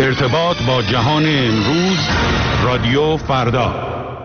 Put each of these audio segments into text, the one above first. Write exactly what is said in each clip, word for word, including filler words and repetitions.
ارتباط با جهان امروز، رادیو فردا.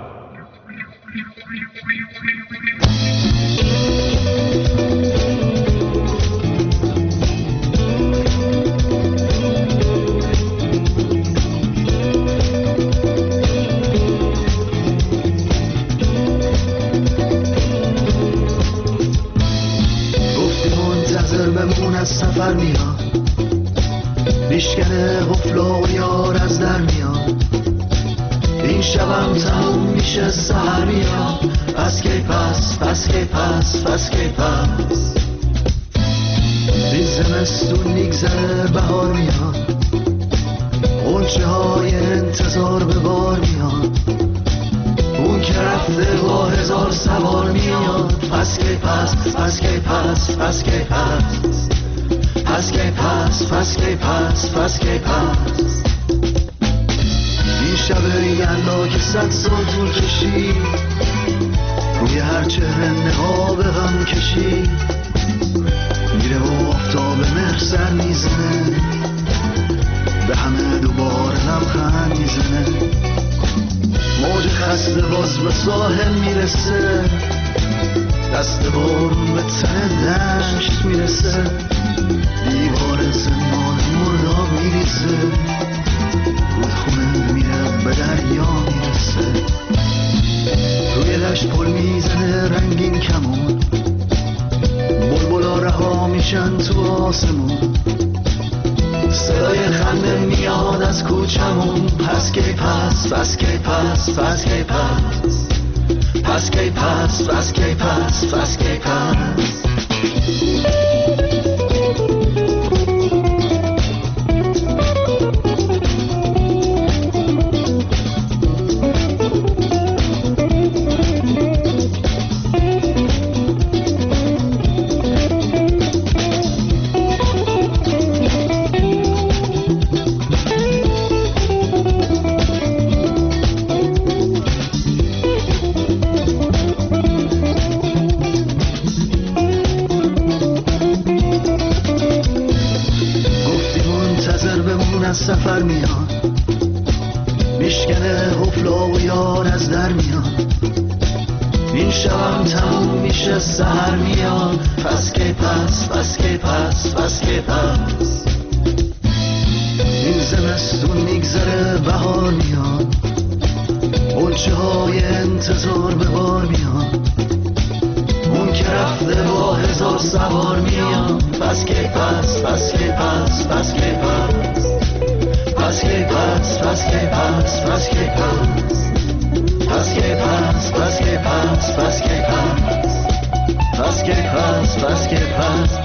از سفر میاد، میشکنه قفلا و یار از در میاد. این شبم تموم میشه سحر میاد. پس کی پس پس کی پس پس کی پس این زمستون میگذره بهار میاد. غنچه های انتظار به بار میاد. اون که رفته با هزار سوار میاد. پس کی پس پس کی پس پس کی پس پس کی پس پس کی پس پس کی پس این شب یلدا که صد سال طول کشید، روی هر چهره نقاب غم کشید. میره و آفتاب مهر سر میزنه، به همه دوباره لبخند میزنه. موج خسته باز به ساحل میرسه، دست بارون به تن دشت میرسه. دیوار زمان مرداب میریزه، رودخونه میره به دریا میرسه. روی دشت پل میزنه رنگین کمون، بلبلا رها میشن تو آسمون. صدای خنده میاد از کوچمون. پس کی پس پس کی پس پس کی پس پس کی پس پس کی پس پس کی پس سفر میاد، میشکنه قفلا و یار از در میاد. این شبم تموم میشه سحر میاد. پس کی پس پس کی پس پس کی پس این زمستون میگذره بهار میاد. غنچه های انتظار به بار میاد. اون که رفته با هزار سوار میاد. پس کی پس پس کی پس پس کی پس پس کی پس پس کی پس پس کی پس پس کی پس پس کی پس پس کی پس پس کی پس پس کی پس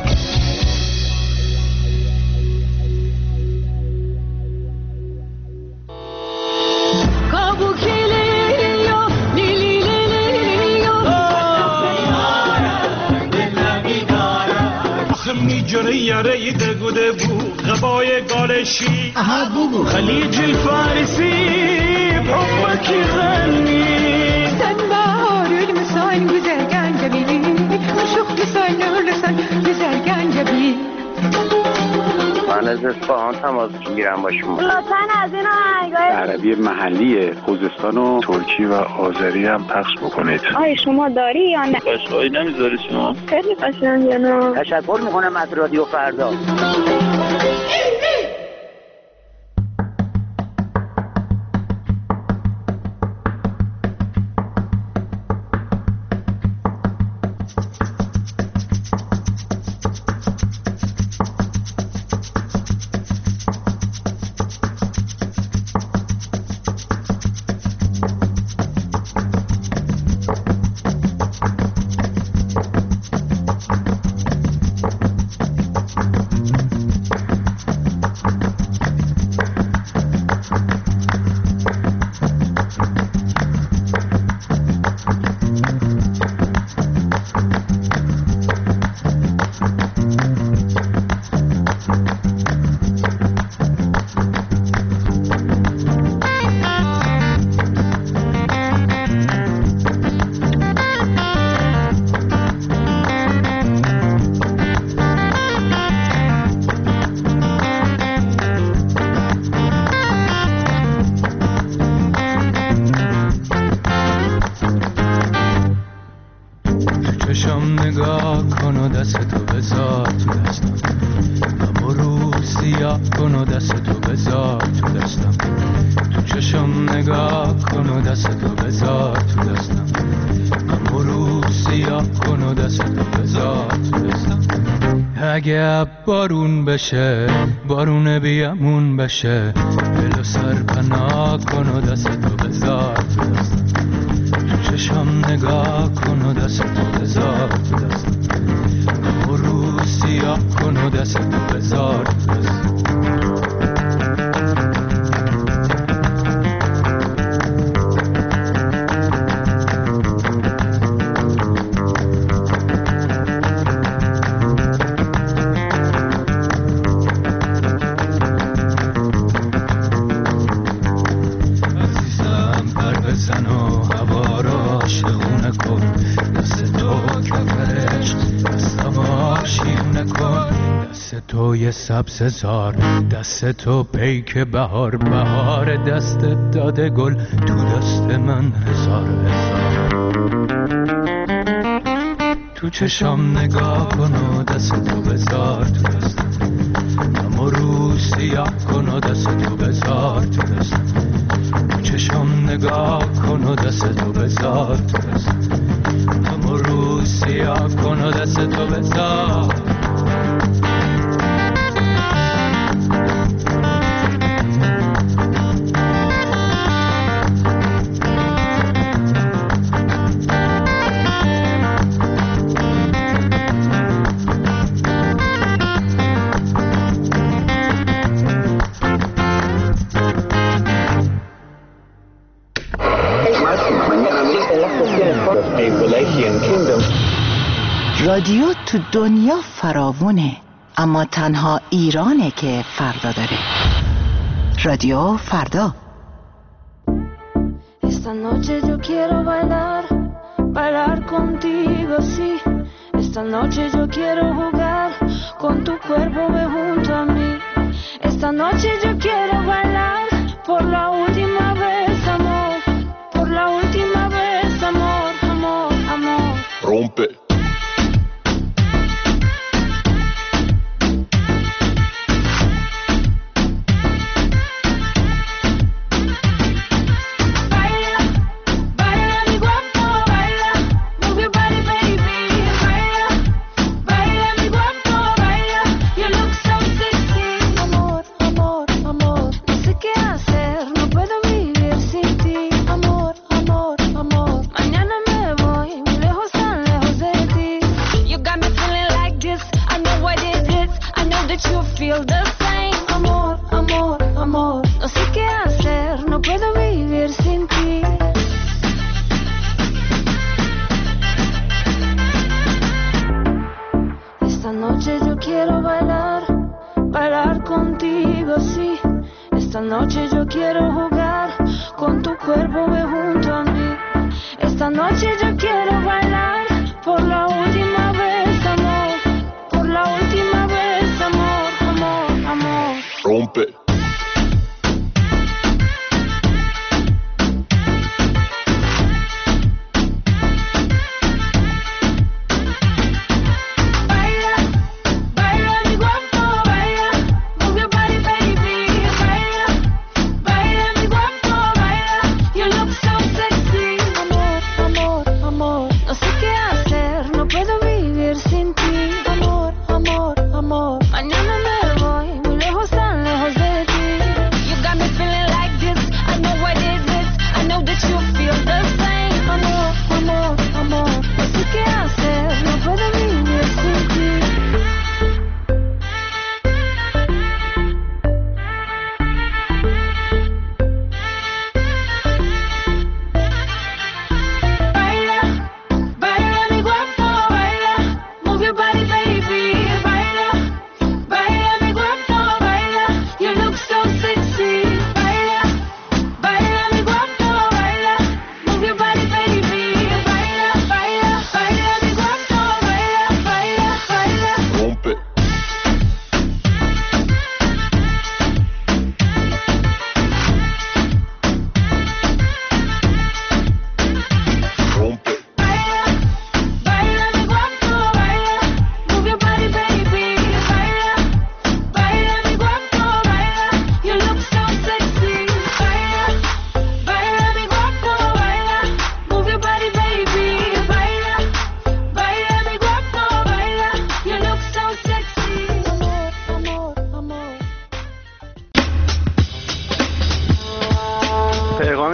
میجونه یاره دگوده بو غبای گالشی خلیج الفارسی بحبك يغني سنبار المسان güzel gencebi مشوق لسان لسان güzel gencebi من از اصفهان تماس میگیرم با شما. لطفاً از این آهنگای عربی محلی خوزستان و ترکی و آذری هم پخش بکنید. آیا شما داری یا نه؟ قشقایی نمیذاری شما؟ خیلی قشنگه نه؟ تشکر میکنم از رادیو فردا. کن و دست تو بذار تو دستم، تو چشم نگاه کن و دست تو بذار تو دستم، اما رو سیاه کن و دست تو بذار تو دستم. اگه بارون بشه بارون بیامون بشه، دل و سر پناه کن و دست تو بذار تو دستم، تو چشم نگاه کن و دست تو بذار تو دستم، اما رو سیاه کن و دست تو بذار تو دستم. توی سبز زار دست تو پیک بهار، بهار دست داده گل تو دست من هزار هزار. تو چشم نگاه کن و دست تو بذار تو دستم، اما رو سیاه کن و دست تو بذار تو دستم، تو چشم نگاه کن و دست تو بذار تو دستم، اما رو سیاه کن و دست تو بذار. رادیو تو دنیا فراوونه، اما تنها ایرانه که فردا داره. رادیو فردا. Esta noche yo quiero bailar, bailar contigo, sí. Esta noche yo quiero jugar, con tu cuerpo ve junto a mí. Esta noche yo quiero bailar, por la última vez, amor. Por la última vez, amor, amor, amor. Rompe. No sé qué hacer, no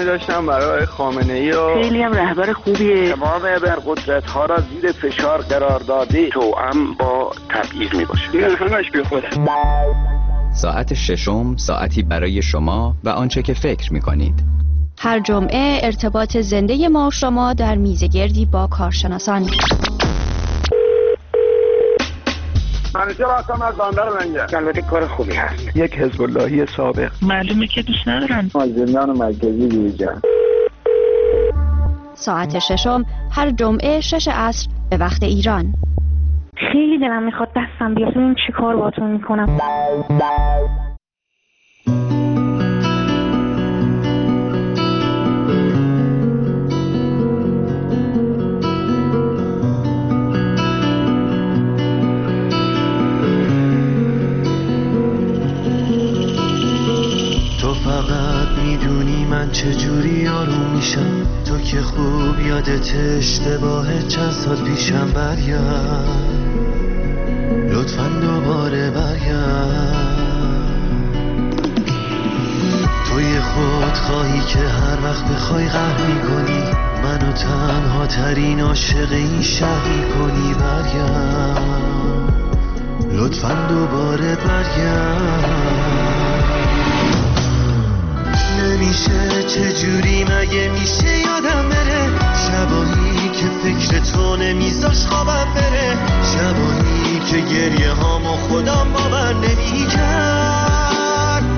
پیامی داشتم برای خامنه ای و خیلی هم رهبر خوبیه. تمام ابرقدرت ها را زیر فشار قرار داده، توأم با تبعیض می باشه. این همش بی خوده. ساعت ششم ساعتی برای شما و آنچه که فکر می کنید. هر جمعه ارتباط زنده ما و شما در میزگردی با کارشناسان. منیجر هستم از بندر لنگه. البته کار خوبی هست. یک حزب اللهی سابق. معلومه که دوست ندارن. از زندان مرکزی بیرون. ساعت ششم هر جمعه شش عصر به وقت ایران. خیلی دلم میخواد دستم بیاد ببینم چی کار باهاتون میکنم. من چجوری آروم میشم، تو که خوب یادت اشتباه چند سال پیشم. برگرد لطفاً دوباره برگرد. توی خود خواهی که هر وقت بخوای قهر میکنی، منو تنها ترین عاشق این شهر میکنی. برگرد لطفاً دوباره برگرد. نمیشه چجوری مگه میشه یادم بره، شبایی که فکر تو نمیذاش خوابم بره، شبایی که گریه هامو خودم باور نمیکرد.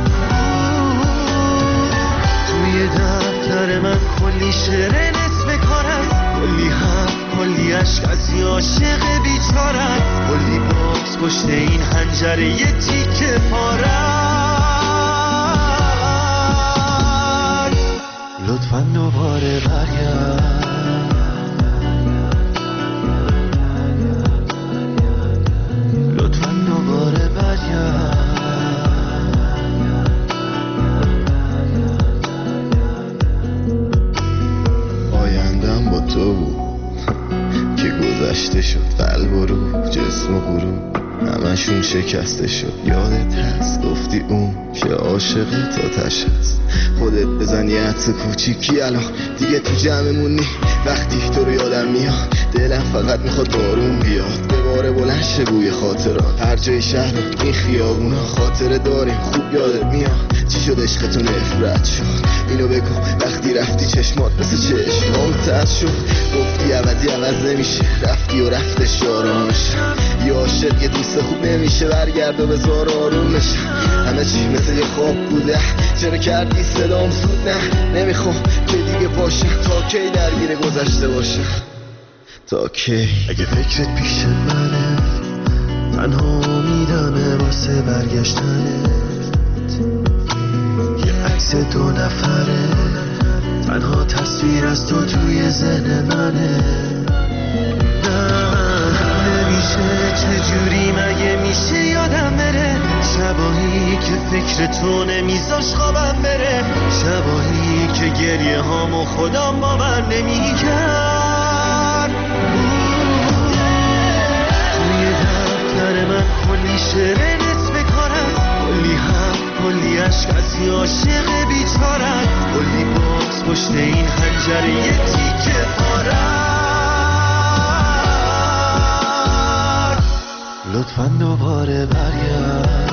توی دفتر من کلی شعر نصف کار است، کلی حرف کلی عشق از یه عاشق بیچاره، کلی باز پشت این حنجره یه تیکه پاره. لطفاً دوباره برگرد. لطفاً دوباره برگرد. آیندم با تو بود که گذشته شد، قلب و روح جسم و غروب همشون شکسته شد. یادت هست گفتی اون که عاشق تا تش هست، خودت بزن یه عطس کوچیکی الان دیگه تو جمعمون نی. وقتی تو رو یادم میاد دلم فقط میخواد بارون بیاد، بباره بلند شه بوی خاطرات. هر جای شهر این خیابونا خاطره داریم، خوب یادت میاد چی شد عشق تو نفرت شد. اینو بگو وقتی رفتی چشمات مثل چشمام تر شد، گفتی عوضی عوض نمیشه، رفتی و رفتش آرامش. یه عاشق یه دوست خوب نمیشه، برگرد و بذار آروم نشه. همه چی مثل یه خواب بوده، چرا کردی صدام زود؟ نه نمیخوام که دیگه باشم، تا کی درگیر گذشته باشم، تا کی؟ اگه فکرت پیش منه تنها امیدمه واسه برگشتنت، یه عکس دو نفره تنها تصویر از تو توی ذهن منه. نمیشه چجوری مگه میشه یادم بره، شبایی که فکر تو نمیذاش خوابم بره، شبایی که گریه هامو خودم باور نمیکرد. توی دفتر من کلی شعر نصف کار است، کلی حرف کلی عشق از یه عاشق بیچاره است، کلی باز پشت این حنجره یه تیکه پاره. لطفاً دوباره برگرد.